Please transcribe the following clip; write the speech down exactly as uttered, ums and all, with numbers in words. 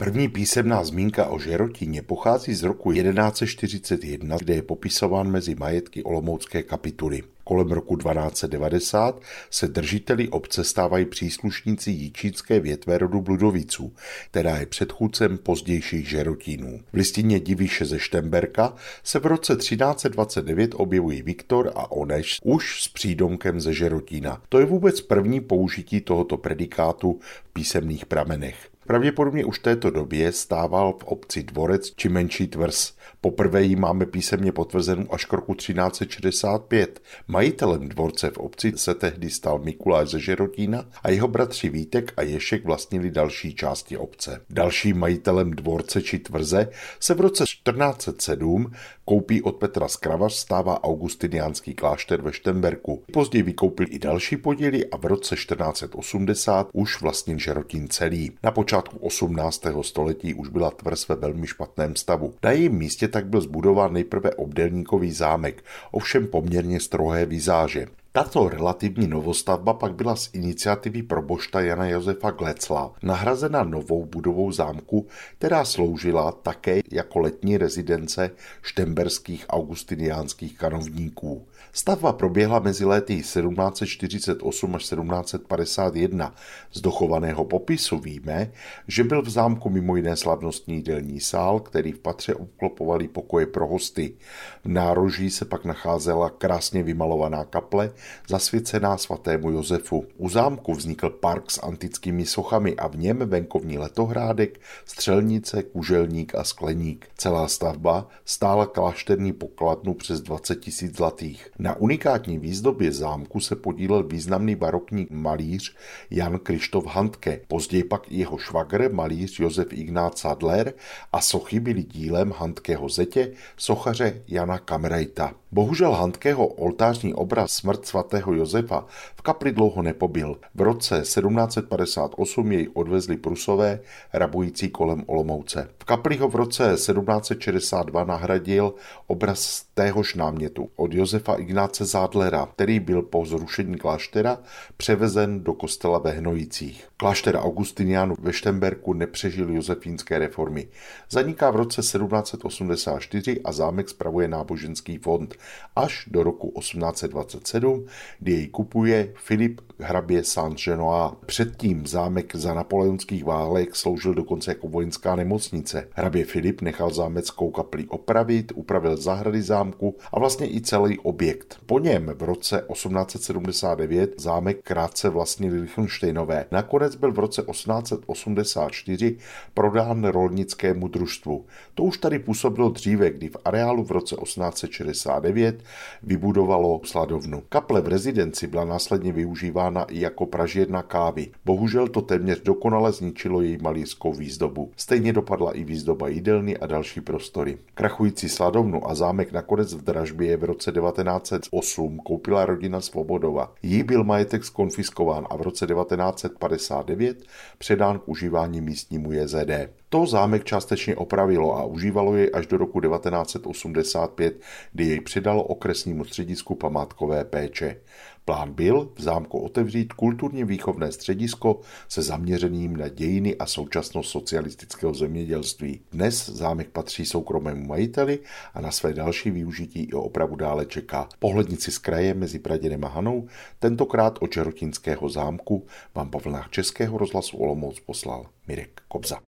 První písemná zmínka o Žerotíně pochází z roku jedenáct set čtyřicet jedna, kde je popisován mezi majetky olomoucké kapituly. Kolem roku dvanáct set devadesát se držiteli obce stávají příslušníci jičínské větve rodu Bludoviců, která je předchůdcem pozdějších Žerotínů. V listině Diviše ze Štemberka se v roce třináct set dvacet devět objevují Viktor a Oneš už s přídomkem ze Žerotína. To je vůbec první použití tohoto predikátu v písemných pramenech. Pravděpodobně už v této době stával v obci dvorec či menší tvrz. Poprvé ji máme písemně potvrzenou až k roku třináct set šedesát pět. Majitelem dvorce v obci se tehdy stal Mikuláš ze Žerotína a jeho bratři Vítek a Ješek vlastnili další části obce. Dalším majitelem dvorce či tvrze se v roce čtrnáct set sedm koupí od Petra z Kravař stává augustiniánský klášter ve Štemberku. Později vykoupil i další podíly a v roce čtrnáct set osmdesát už vlastnil Žerotín celý. Na počátku osmnáctého století už byla tvrz ve velmi špatném stavu. Na jejím místě tak byl zbudován nejprve obdélníkový zámek, ovšem poměrně strohé vizáže. Tato relativní novostavba pak byla z iniciativy probošta Jana Josefa Glecla nahrazena novou budovou zámku, která sloužila také jako letní rezidence štemberských augustiniánských kanovníků. Stavba proběhla mezi léty sedmnáct set čtyřicet osm až sedmnáct set padesát jedna. Z dochovaného popisu víme, že byl v zámku mimo jiné slavnostní jídelní sál, který v patře obklopovali pokoje pro hosty. V nároží se pak nacházela krásně vymalovaná kaple, zasvěcená svatému Josefu. U zámku vznikl park s antickými sochami a v něm venkovní letohrádek, střelnice, kuželník a skleník. Celá stavba stála klášterní pokladnu přes dvacet tisíc zlatých. Na unikátní výzdobě zámku se podílel významný barokní malíř Jan Krištof Handke, později pak i jeho švagr malíř Josef Ignác Sadler a sochy byly dílem Handkeho zetě, sochaře Jana Kamrejta. Bohužel Handkeho oltářní obraz Smrt svatého Josefa v kapli dlouho nepobyl. V roce sedmnáct set padesát osm jej odvezli Prusové, rabující kolem Olomouce. V kapli ho v roce sedmnáct set šedesát dva nahradil obraz z téhož námětu od Josefa Ignáce Zádlera, který byl po zrušení kláštera převezen do kostela ve Hnojicích. Klášter Augustiniánů ve Štemberku nepřežil josefínské reformy. Zaniká v roce sedmnáct set osmdesát čtyři a zámek spravuje náboženský fond až do roku osmnáct set dvacet sedm, kdy jej kupuje Filip hrabě Saint-Genois. Předtím zámek za napoleonských válek sloužil dokonce jako vojenská nemocnice. Hrabě Filip nechal zámeckou kapli opravit, upravil zahrady zámku a vlastně i celý objekt. Po něm v roce osmnáct set sedmdesát devět zámek krátce vlastnili Lichtenštejnové. Nakonec byl v roce osmnáct set osmdesát čtyři prodán rolnickému družstvu. To už tady působilo dříve, kdy v areálu v roce osmnáct set šedesát devět vybudovalo sladovnu. Kaple v rezidenci byla následně využívána i jako pražírna kávy. Bohužel to téměř dokonale zničilo její malířskou výzdobu. Stejně dopadla i výzdoba jídelny a další prostory. Krachující sladovnu a zámek nakonec v dražbě v roce devatenáct set osm koupila rodina Svobodova. Jí byl majetek zkonfiskován a v roce devatenáct set padesát devět předán k užívání místnímu J Z D. To zámek částečně opravilo a užívalo jej až do roku devatenáct set osmdesát pět, kdy jej předalo okresnímu středisku památkové péče. Plán byl v zámku otevřít kulturně výchovné středisko se zaměřením na dějiny a současnost socialistického zemědělství. Dnes zámek patří soukromému majiteli a na své další využití i opravu dále čeká. Pohlednici z kraje mezi Praděnem a Hanou, tentokrát od Žerotínského zámku, vám po vlnách Českého rozhlasu Olomouc poslal Mirek Kobza.